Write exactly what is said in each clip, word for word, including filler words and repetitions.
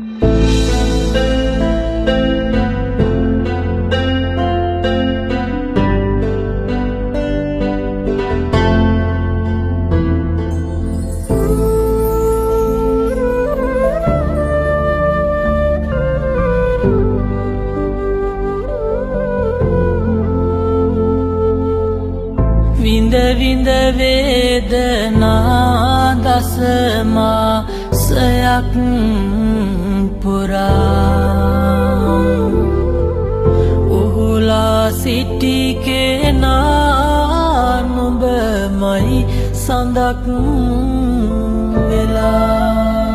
විඳ විඳ වේදනා දසමා සයක් පුරා උහුලා සිටි කෙනා නුඹමයි සඳක් වෙලා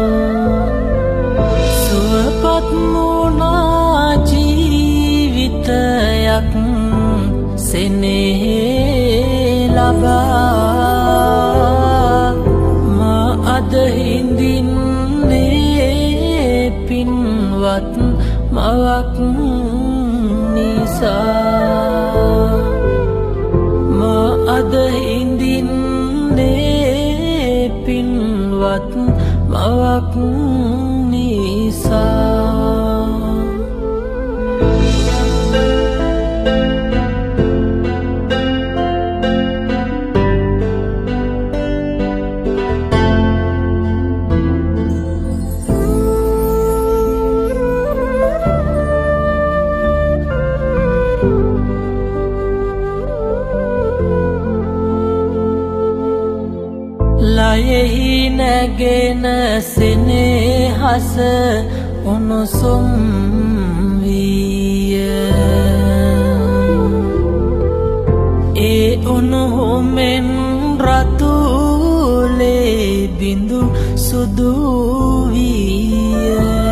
සුවපත් මුණා ජීවිතයක් සෙනෙහි ලබා මා අද හිඳින්නේ පින්වත් මවක් නිසා මා අද හිඳින්නේ පින්වත් මවක් නිසා ලයෙහි නැගෙන සෙනෙහස උණුසුම් විය ඒ උණුහුමෙන් රතුලේ බිඳු සුදු විය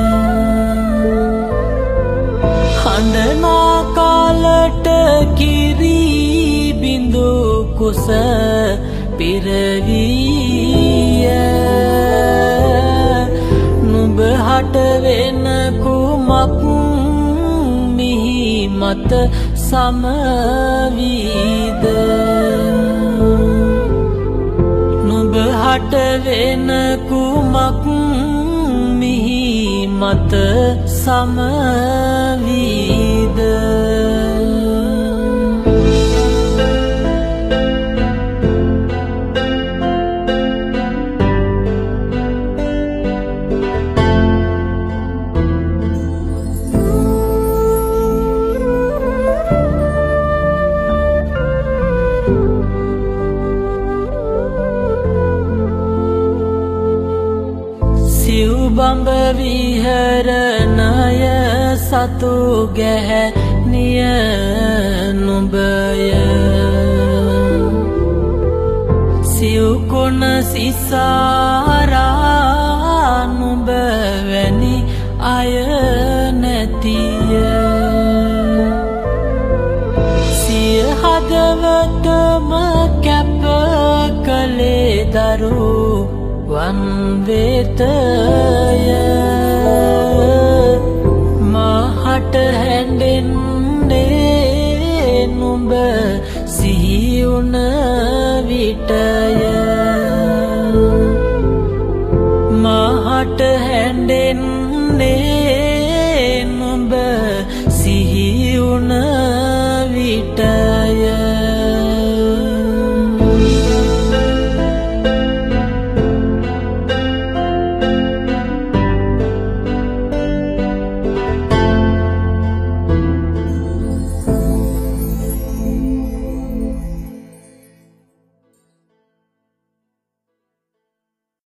හඬනා කාලට කිරි බිඳු කුස පිරවිය නුඹ හට වෙන කුමක් මිහි මත සමවීද නුඹ හට වෙන කුමක් මිහි මත සමවීද බඹ විහරණය සතු ගැහැණිය නුඹය සිව්කොණ සිසාරා නුඹ වැනි අය නැතිය සිය හදවතම කැප කළේ දරුවන් වෙතය මහට හැඬෙන්නේ නුඹ සිහිවුණ විටය මහට හැඬෙන්නේ නුඹ සිහිවුණ විටය